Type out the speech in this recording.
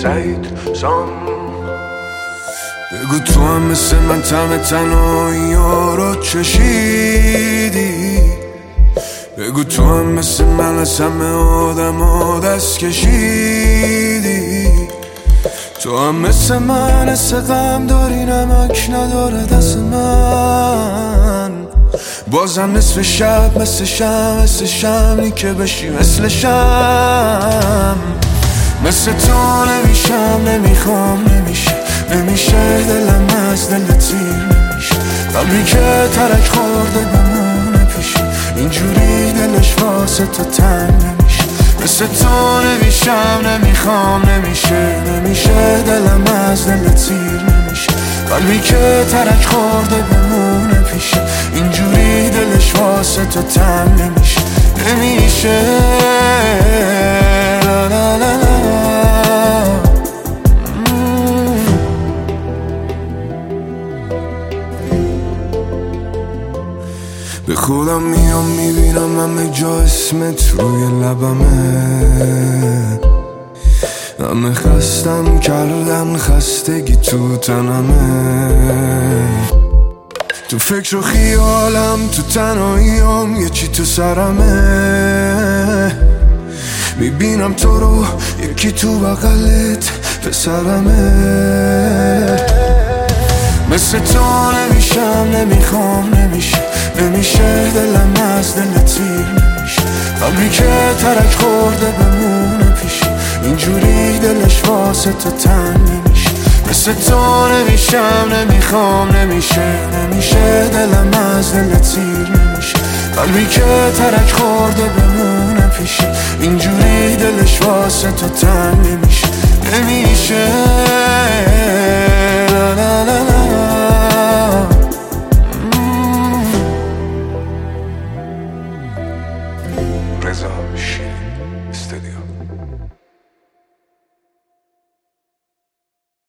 سعید سام. بگو تو هم مثل من طعم تنهایی ها رو چشیدی. بگو تو هم مثل من از همه آدم ها دست کشیدی. تو هم مثل من حس غم داری، نمک نداره دست من. بازم نصف شب مثل شمعی که بشی مثل شم. مثل تو نمیشم، نمیخوام، نمیشه دلم از دل تیر نمیشه. قلبی که ترک خورده بمونه پیشی، اینجوری دلش واسه تو تنگ نمیشه. مثل تو نمیشم، نمیخوام، نمیشه دلم از دل تیر نمیشه. قلبی که ترک خورده بمونه پیشی، اینجوری دلش واسه تو تنگ نمیشه. لا لا لا لا. به خودم میام میبینم همه جا اسمت روی لبمه. همه خستم کردن، خستگی تو تنمه. تو فکر و خیالم، تو تنهاییام، یه چی تو سرمه. میبینم تو رو، یکی تو بغلت پسرمه. مثل تو نمیشم، نمیخوام، نمیشه دلم از دل تیر نمیشه. قلبی که ترک خورده بمونه پیشی، اینجوری دلش واسه تو تنگ نمیشه. مثل تو نمیشم، نمیخوام، نمیشه دلم از دل تیر نمیشه. قلبی که ترک خورده بمونه پیشی، اینجوری دلش واسه تو تنگ نمیشه. لا لا لا لا. رضا شیرین استودیو.